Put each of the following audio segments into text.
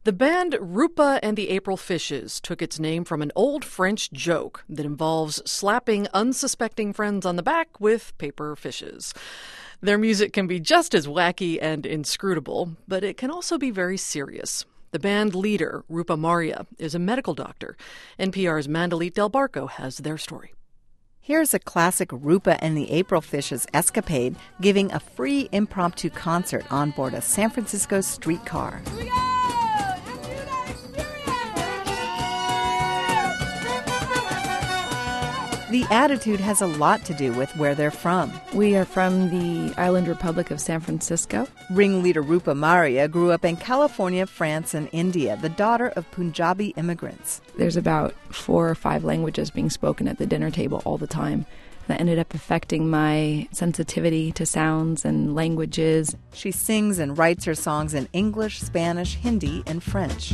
The band Rupa and the April Fishes took its name from an old French joke that involves slapping unsuspecting friends on the back with paper fishes. Their music can be just as wacky and inscrutable, but it can also be very serious. The band leader, Rupa Marya, is a medical doctor. NPR's Mandalit Del Barco has their story. Here's a classic Rupa and the April Fishes escapade giving a free impromptu concert on board a San Francisco streetcar. The attitude has a lot to do with where they're from. We are from the island republic of San Francisco. Ringleader Rupa Marya grew up in California, France, and India, the daughter of Punjabi immigrants. There's about 4 or 5 languages being spoken at the dinner table all the time. That ended up affecting my sensitivity to sounds and languages. She sings and writes her songs in English, Spanish, Hindi, and French.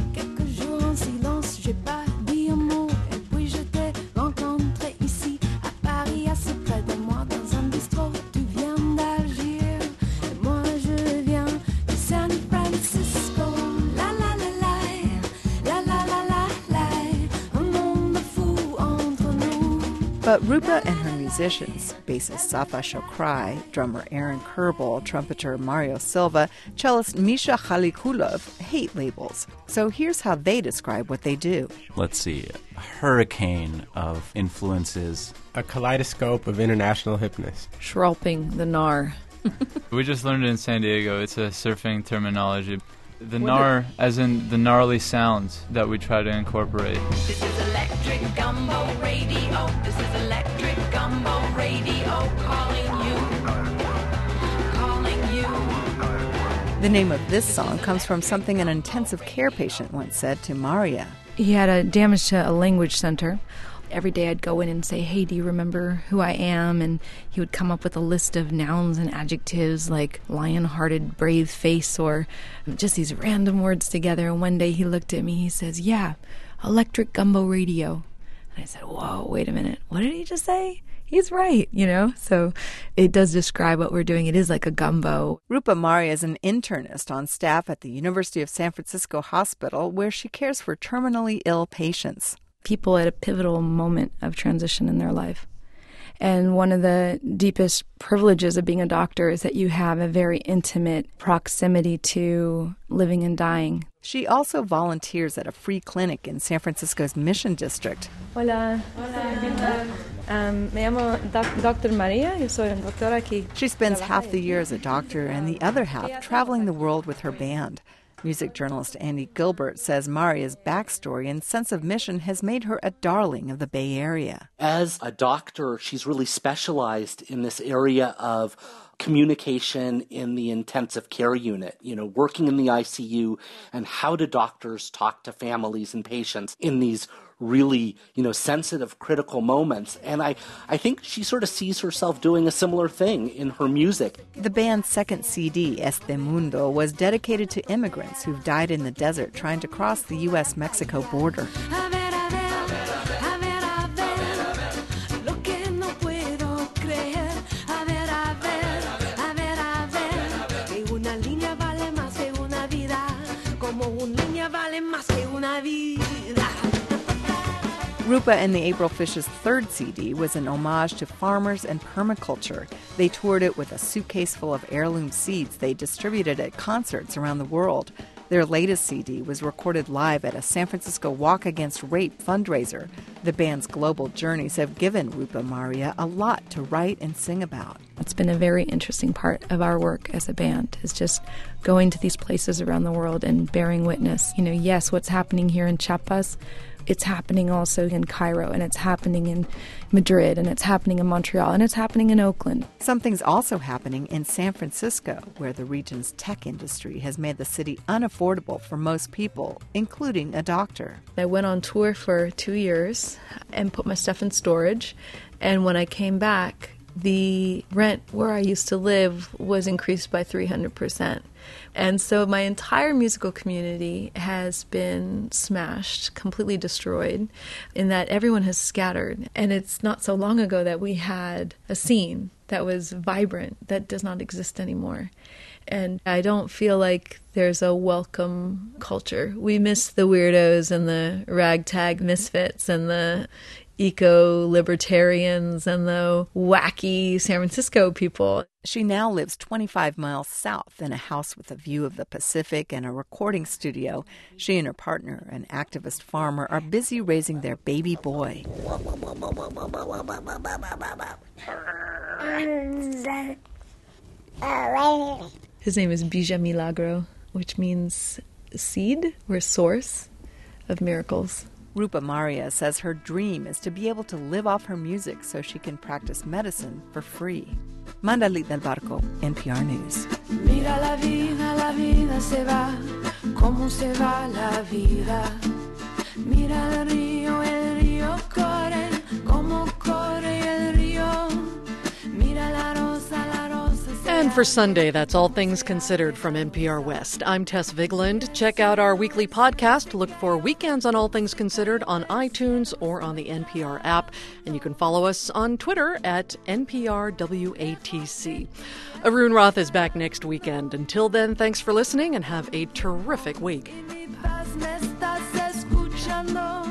But Rupa and her musicians, bassist Safa Shokrai, drummer Aaron Kerbel, trumpeter Mario Silva, cellist Misha Khalikulov, hate labels. So here's how they describe what they do. Let's see, a hurricane of influences. A kaleidoscope of international hipness. Schroeping, the gnar. We just learned it in San Diego. It's a surfing terminology. The gnar, as in the gnarly sounds that we try to incorporate. This is electric gumbo radio. This is electric gumbo radio. Calling you. The name of this song comes from something an intensive care patient once said to Marya. He had a damage to a language center. Every day I'd go in and say, hey, do you remember who I am? And he would come up with a list of nouns and adjectives like lion-hearted, brave face, or just these random words together. And one day he looked at me, he says, yeah, electric gumbo radio. And I said, whoa, wait a minute. What did he just say? He's right, you know? So it does describe what we're doing. It is like a gumbo. Rupa Marya is an internist on staff at the University of San Francisco Hospital, where she cares for terminally ill patients. People at a pivotal moment of transition in their life. And one of the deepest privileges of being a doctor is that you have a very intimate proximity to living and dying. She also volunteers at a free clinic in San Francisco's Mission District. Hola. Me llamo Dr. Maria. Yo soy una doctora aquí. She spends half the year as a doctor and the other half traveling the world with her band. Music journalist Andy Gilbert says Marya's backstory and sense of mission has made her a darling of the Bay Area. As a doctor, she's really specialized in this area of communication in the intensive care unit, working in the ICU, and how do doctors talk to families and patients in these really, sensitive, critical moments. And I think she sort of sees herself doing a similar thing in her music. The band's second CD, Este Mundo, was dedicated to immigrants who've died in the desert trying to cross the U.S.-Mexico border. Rupa and the April Fishes' third CD was an homage to farmers and permaculture. They toured it with a suitcase full of heirloom seeds they distributed at concerts around the world. Their latest CD was recorded live at a San Francisco Walk Against Rape fundraiser. The band's global journeys have given Rupa Marya a lot to write and sing about. It's been a very interesting part of our work as a band, is just going to these places around the world and bearing witness. Yes, what's happening here in Chiapas, it's happening also in Cairo, and it's happening in Madrid, and it's happening in Montreal, and it's happening in Oakland. Something's also happening in San Francisco, where the region's tech industry has made the city unaffordable for most people, including a doctor. I went on tour for 2 years and put my stuff in storage, and when I came back, the rent where I used to live was increased by 300%. And so my entire musical community has been smashed, completely destroyed, in that everyone has scattered. And it's not so long ago that we had a scene that was vibrant, that does not exist anymore. And I don't feel like there's a welcome culture. We miss the weirdos and the ragtag misfits and the eco-libertarians and the wacky San Francisco people. She now lives 25 miles south in a house with a view of the Pacific and a recording studio. She and her partner, an activist farmer, are busy raising their baby boy. His name is Bija Milagro, which means seed or source of miracles. Rupa Maria says her dream is to be able to live off her music so she can practice medicine for free. Mandalit del Barco, NPR News. Mira la vida se va, como se va la vida. Mira el río corre, como corre el río. Mira la rosa se And for Sunday, that's All Things Considered from NPR West. I'm Tess Vigland. Check out our weekly podcast. Look for Weekends on All Things Considered on iTunes or on the NPR app. And you can follow us on Twitter at NPRWATC. Arun Roth is back next weekend. Until then, thanks for listening and have a terrific week. me estás escuchando.